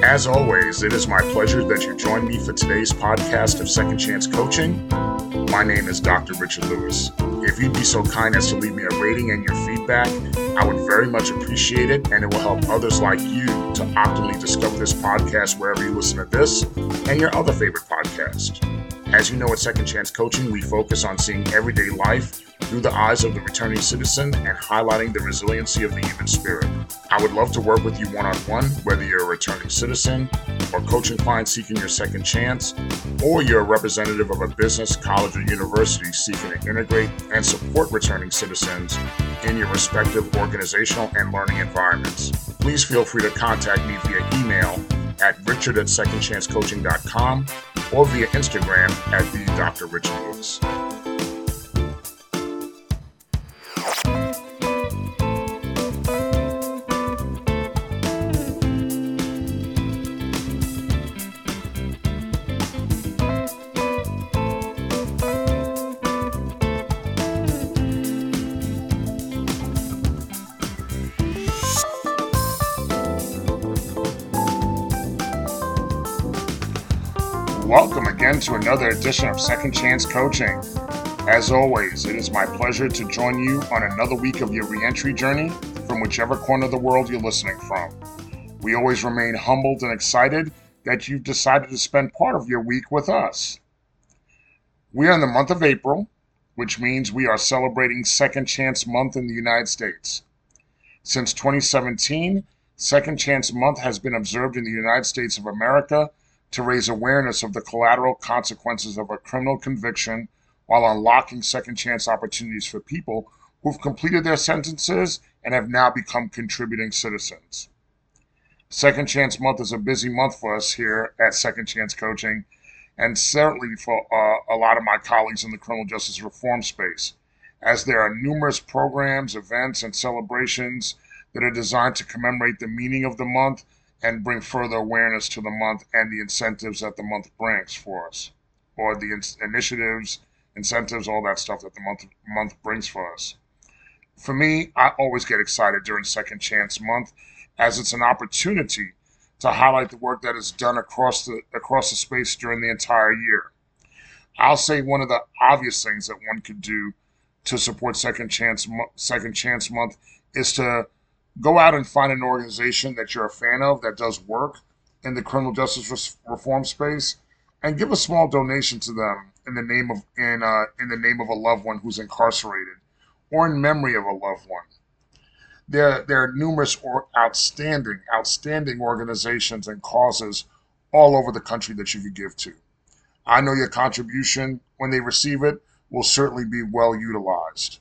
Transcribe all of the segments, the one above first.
As always, it is my pleasure that you join me for today's podcast of Second Chance Coaching. My name is Dr. Richard Lewis. If you'd be so kind as to leave me a rating and your feedback, I would very much appreciate it, and it will help others like you to optimally discover this podcast wherever you listen to this and your other favorite podcast. As you know, at Second Chance Coaching, we focus on seeing everyday life through the eyes of the returning citizen and highlighting the resiliency of the human spirit. I would love to work with you one-on-one, whether you're a returning citizen or coaching client seeking your second chance, or you're a representative of a business, college, or university seeking to integrate and support returning citizens in your respective organizational and learning environments. Please feel free to contact me via email at richard@secondchancecoaching.com or via Instagram at @the_Dr.RichardLewis. Welcome again to another edition of Second Chance Coaching. As always, it is my pleasure to join you on another week of your reentry journey from whichever corner of the world you're listening from. We always remain humbled and excited that you've decided to spend part of your week with us. We are in the month of April, which means we are celebrating Second Chance Month in the United States. Since 2017, Second Chance Month has been observed in the United States of America to raise awareness of the collateral consequences of a criminal conviction while unlocking second chance opportunities for people who've completed their sentences and have now become contributing citizens. Second Chance Month is a busy month for us here at Second Chance Coaching, and certainly for a lot of my colleagues in the criminal justice reform space, as there are numerous programs, events, and celebrations that are designed to commemorate the meaning of the month and bring further awareness to the month and the incentives that the month brings for us, or the initiatives, incentives, all that stuff that the month brings for us. For me, I always get excited during Second Chance Month, as it's an opportunity to highlight the work that is done across the space during the entire year. I'll say one of the obvious things that one could do to support Second Chance Month is to go out and find an organization that you're a fan of that does work in the criminal justice reform space, and give a small donation to them in the name of a loved one who's incarcerated, or in memory of a loved one. There are numerous outstanding organizations and causes all over the country that you could give to. I know your contribution, when they receive it, will certainly be well utilized.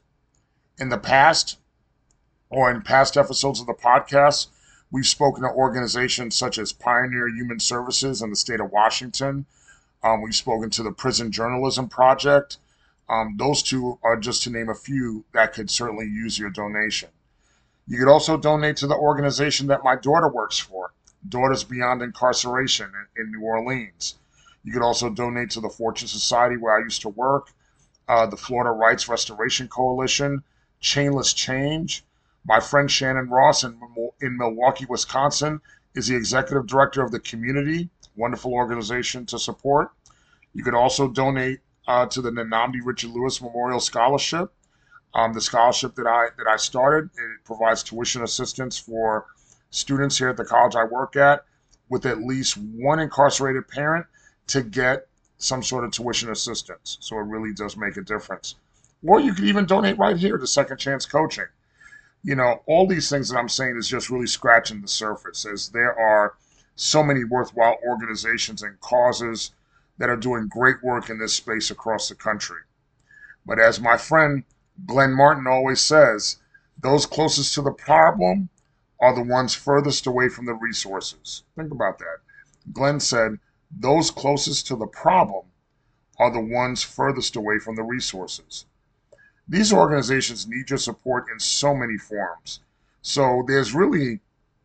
In past episodes of the podcast, we've spoken to organizations such as Pioneer Human Services in the state of Washington. We've spoken to the Prison Journalism Project. Those two are just to name a few that could certainly use your donation. You could also donate to the organization that my daughter works for, Daughters Beyond Incarceration in New Orleans. You could also donate to the Fortune Society where I used to work, the Florida Rights Restoration Coalition, Chainless Change. My friend Shannon Ross in Milwaukee, Wisconsin, is the executive director of the Community, wonderful organization to support. You could also donate to the Nnamdi Richard Lewis Memorial Scholarship. The scholarship that I started, it provides tuition assistance for students here at the college I work at with at least one incarcerated parent to get some sort of tuition assistance. So it really does make a difference. Or you could even donate right here to Second Chance Coaching. You know, all these things that I'm saying is just really scratching the surface, as there are so many worthwhile organizations and causes that are doing great work in this space across the country. But as my friend Glenn Martin always says, those closest to the problem are the ones furthest away from the resources. Think about that. Glenn said, those closest to the problem are the ones furthest away from the resources. These organizations need your support in so many forms. So there's really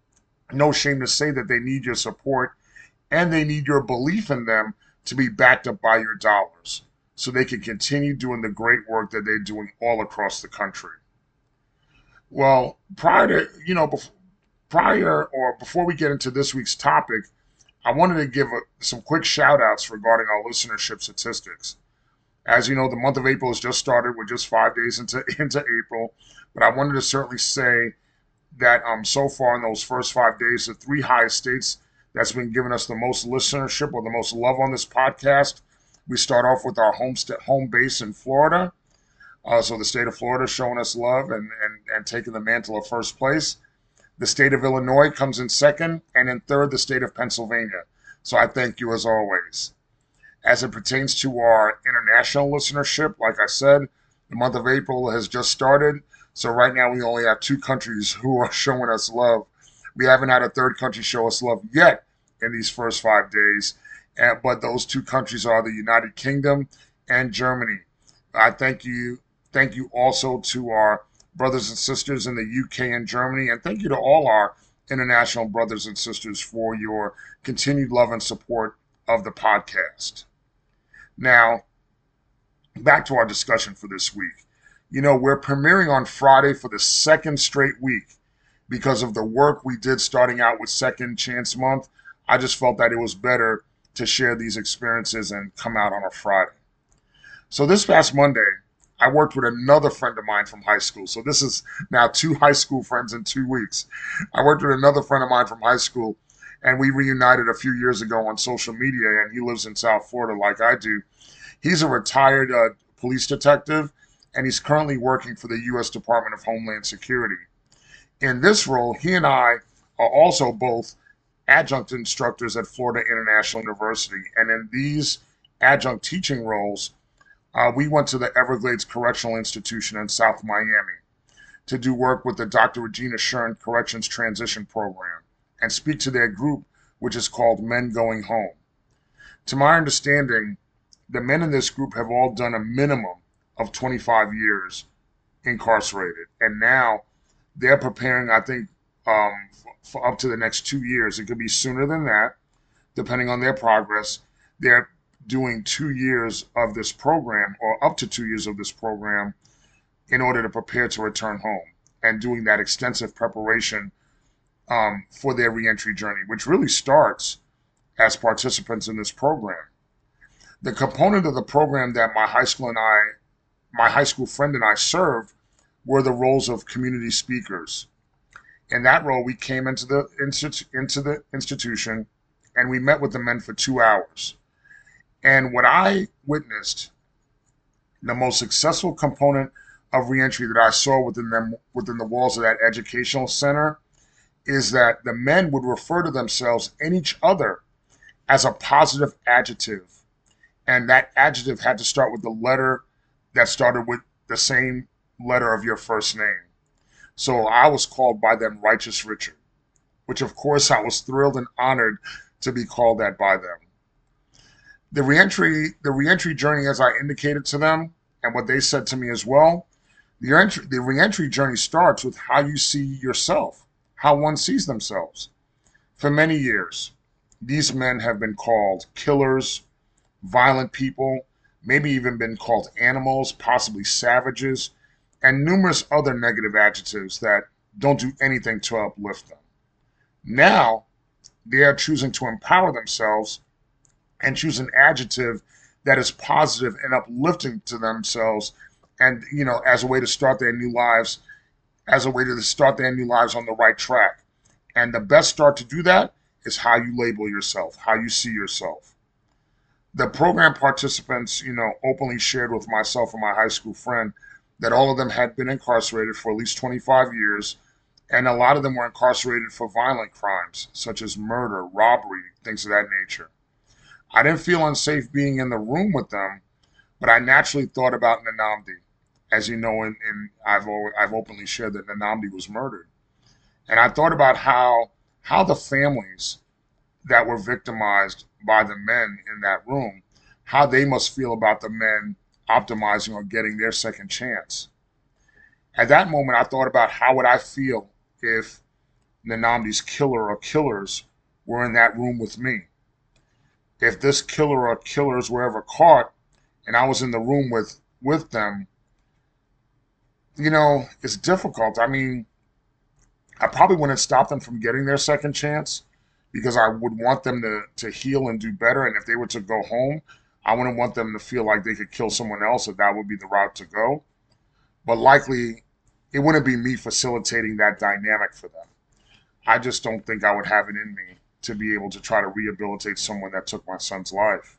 no shame to say that they need your support, and they need your belief in them to be backed up by your dollars, so they can continue doing the great work that they're doing all across the country. Well, before we get into this week's topic, I wanted to give some quick shout outs regarding our listenership statistics. As you know, the month of April has just started. We're just 5 days into April. But I wanted to certainly say that so far in those first 5 days, the three highest states that's been giving us the most listenership or the most love on this podcast, we start off with our home base in Florida. So the state of Florida showing us love and taking the mantle of first place. The state of Illinois comes in second, and in third, the state of Pennsylvania. So I thank you as always. As it pertains to our international listenership, like I said, the month of April has just started. So right now we only have two countries who are showing us love. We haven't had a third country show us love yet in these first 5 days. But those two countries are the United Kingdom and Germany. I thank you. Thank you also to our brothers and sisters in the UK and Germany. And thank you to all our international brothers and sisters for your continued love and support of the podcast. Now, back to our discussion for this week. You know, we're premiering on Friday for the second straight week because of the work we did starting out with Second Chance Month. I just felt that it was better to share these experiences and come out on a Friday. So this past Monday, I worked with another friend of mine from high school. So this is now two high school friends in 2 weeks. I worked with another friend of mine from high school, and we reunited a few years ago on social media, and he lives in South Florida like I do. He's a retired police detective, and he's currently working for the U.S. Department of Homeland Security. In this role, he and I are also both adjunct instructors at Florida International University, and in these adjunct teaching roles, we went to the Everglades Correctional Institution in South Miami to do work with the Dr. Regina Shern Corrections Transition Program and speak to their group, which is called Men Going Home. To my understanding, the men in this group have all done a minimum of 25 years incarcerated. And now they're preparing, I think, for up to the next 2 years. It could be sooner than that, depending on their progress. They're doing 2 years of this program, or up to 2 years of this program, in order to prepare to return home and doing that extensive preparation for their reentry journey, which really starts as participants in this program. The component of the program that my high school friend and I served were the roles of community speakers. In that role, we came into the institution and we met with the men for 2 hours. And what I witnessed, the most successful component of reentry that I saw within the walls of that educational center, is that the men would refer to themselves and each other as a positive adjective. And that adjective had to start with the letter that started with the same letter of your first name. So I was called by them Righteous Richard, which of course I was thrilled and honored to be called that by them. The reentry journey, as I indicated to them, and what they said to me as well, the reentry journey starts with how you see yourself, how one sees themselves. For many years, these men have been called killers, violent people, maybe even been called animals, possibly savages, and numerous other negative adjectives that don't do anything to uplift them. Now, they are choosing to empower themselves and choose an adjective that is positive and uplifting to themselves, and as a way to start their new lives, on the right track. And the best start to do that is how you label yourself, how you see yourself. The program participants, openly shared with myself and my high school friend that all of them had been incarcerated for at least 25 years, and a lot of them were incarcerated for violent crimes, such as murder, robbery, things of that nature. I didn't feel unsafe being in the room with them, but I naturally thought about Nnamdi. As you know, I've openly shared that Nnamdi was murdered. And I thought about how the families that were victimized by the men in that room, how they must feel about the men optimizing or getting their second chance. At that moment, I thought about how would I feel if Nnamdi's killer or killers were in that room with me. If this killer or killers were ever caught and I was in the room with them, it's difficult. I mean, I probably wouldn't stop them from getting their second chance. because I would want them to heal and do better. And if they were to go home, I wouldn't want them to feel like they could kill someone else, if that would be the route to go. But likely, it wouldn't be me facilitating that dynamic for them. I just don't think I would have it in me to be able to try to rehabilitate someone that took my son's life.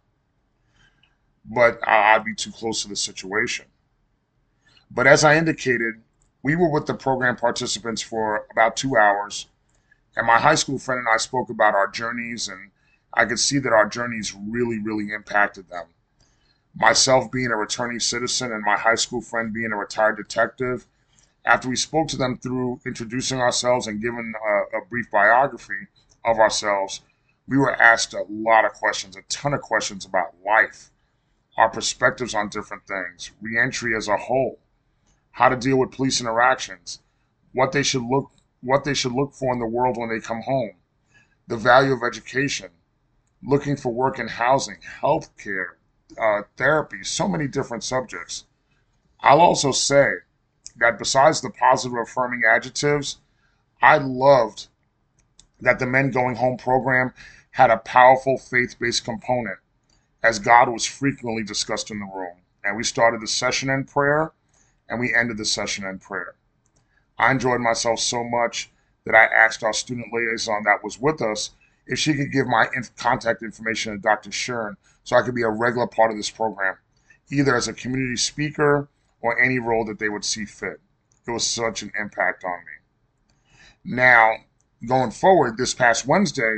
But I'd be too close to the situation. But as I indicated, we were with the program participants for about 2 hours, and my high school friend and I spoke about our journeys, and I could see that our journeys really, really impacted them. Myself being a returning citizen and my high school friend being a retired detective, after we spoke to them through introducing ourselves and giving a brief biography of ourselves, we were asked a lot of questions, a ton of questions about life, our perspectives on different things, reentry as a whole, how to deal with police interactions, what they should look for in the world when they come home, the value of education, looking for work and housing, healthcare, therapy, so many different subjects. I'll also say that besides the positive affirming adjectives, I loved that the Men Going Home program had a powerful faith based component, as God was frequently discussed in the room. And we started the session in prayer and we ended the session in prayer. I enjoyed myself so much that I asked our student liaison that was with us if she could give my contact information to Dr. Shern so I could be a regular part of this program, either as a community speaker or any role that they would see fit. It was such an impact on me. Now, going forward, this past Wednesday,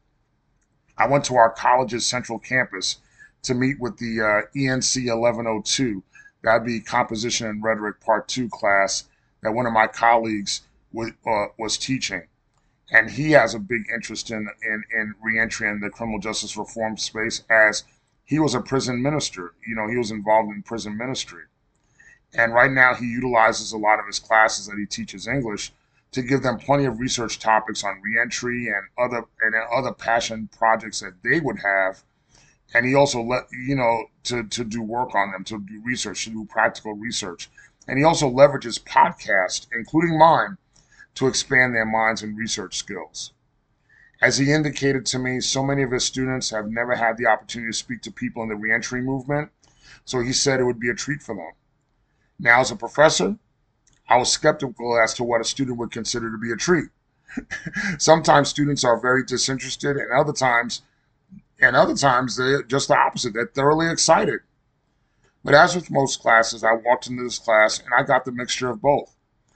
I went to our college's central campus to meet with the ENC 1102. That'd be Composition and Rhetoric Part 2 class that one of my colleagues was teaching. And he has a big interest in reentry in the criminal justice reform space, as he was a prison minister. He was involved in prison ministry. And right now he utilizes a lot of his classes that he teaches English to give them plenty of research topics on reentry and other passion projects that they would have. And he also to do work on them, to do research, to do practical research. And he also leverages podcasts, including mine, to expand their minds and research skills. As he indicated to me, so many of his students have never had the opportunity to speak to people in the reentry movement, so he said it would be a treat for them. Now, as a professor, I was skeptical as to what a student would consider to be a treat. Sometimes students are very disinterested, and other times they're just the opposite. They're thoroughly excited. But as with most classes, I walked into this class and I got the mixture of both.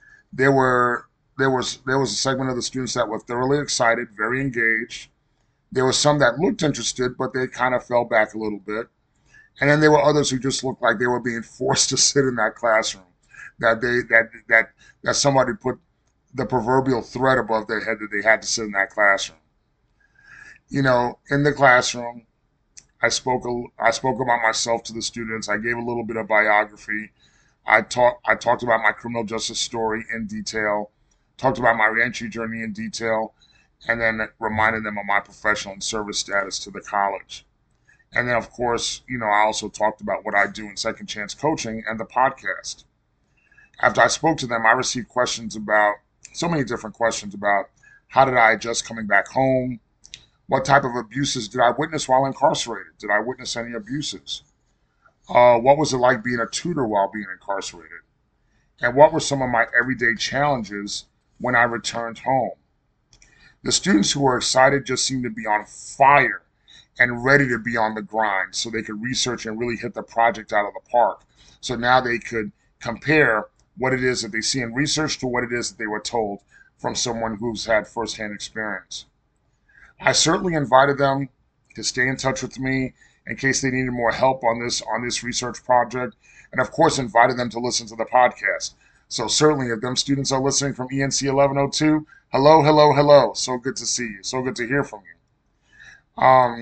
There was a segment of the students that were thoroughly excited, very engaged. There were some that looked interested, but they kind of fell back a little bit. And then there were others who just looked like they were being forced to sit in that classroom. That somebody put the proverbial threat above their head that they had to sit in that classroom. In the classroom, I spoke about myself to the students. I gave a little bit of biography. I talked about my criminal justice story in detail, talked about my reentry journey in detail, and then reminded them of my professional and service status to the college. And then, of course, I also talked about what I do in Second Chance Coaching and the podcast. After I spoke to them, I received so many different questions about how did I adjust coming back home? What type of abuses did I witness while incarcerated? Did I witness any abuses? What was it like being a tutor while being incarcerated? And what were some of my everyday challenges when I returned home? The students who were excited just seemed to be on fire and ready to be on the grind so they could research and really hit the project out of the park. So now they could compare what it is that they see in research to what it is that they were told from someone who's had firsthand experience. I certainly invited them to stay in touch with me in case they needed more help on this research project, and of course invited them to listen to the podcast. So certainly, if them students are listening from ENC 1102, hello, hello, hello. So good to see you. So good to hear from you.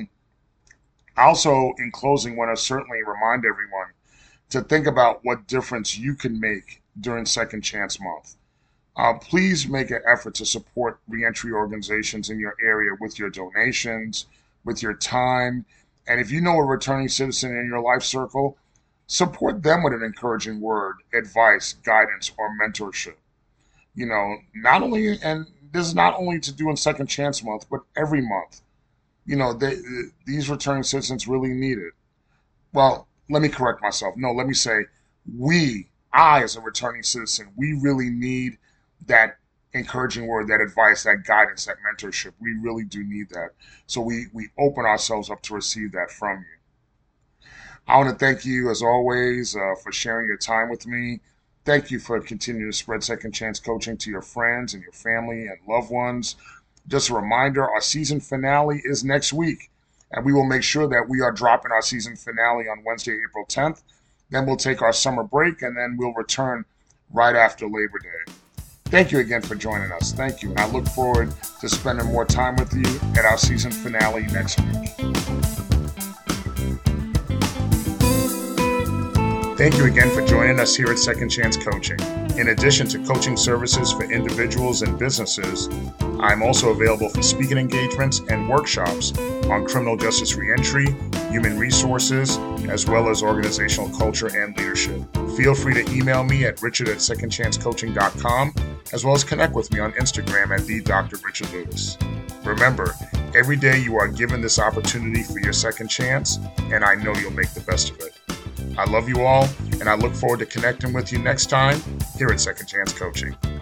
Also, in closing, want to certainly remind everyone to think about what difference you can make during Second Chance Month. Please make an effort to support reentry organizations in your area with your donations, with your time. And if you know a returning citizen in your life circle, support them with an encouraging word, advice, guidance, or mentorship. Not only, and this is not only to do in Second Chance Month, but every month. These returning citizens really need it. Well, let me correct myself. No, let me say I as a returning citizen, we really need that encouraging word, that advice, that guidance, that mentorship. We really do need that. So we open ourselves up to receive that from you. I want to thank you, as always, for sharing your time with me. Thank you for continuing to spread Second Chance Coaching to your friends and your family and loved ones. Just a reminder, our season finale is next week, and we will make sure that we are dropping our season finale on Wednesday, April 10th. Then we'll take our summer break, and then we'll return right after Labor Day. Thank you again for joining us. Thank you. And I look forward to spending more time with you at our season finale next week. Thank you again for joining us here at Second Chance Coaching. In addition to coaching services for individuals and businesses, I'm also available for speaking engagements and workshops on criminal justice reentry, human resources, as well as organizational culture and leadership. Feel free to email me at richard@secondchancecoaching.com, as well as connect with me on Instagram at @DrRichardLewis. Remember, every day you are given this opportunity for your second chance, and I know you'll make the best of it. I love you all, and I look forward to connecting with you next time here at Second Chance Coaching.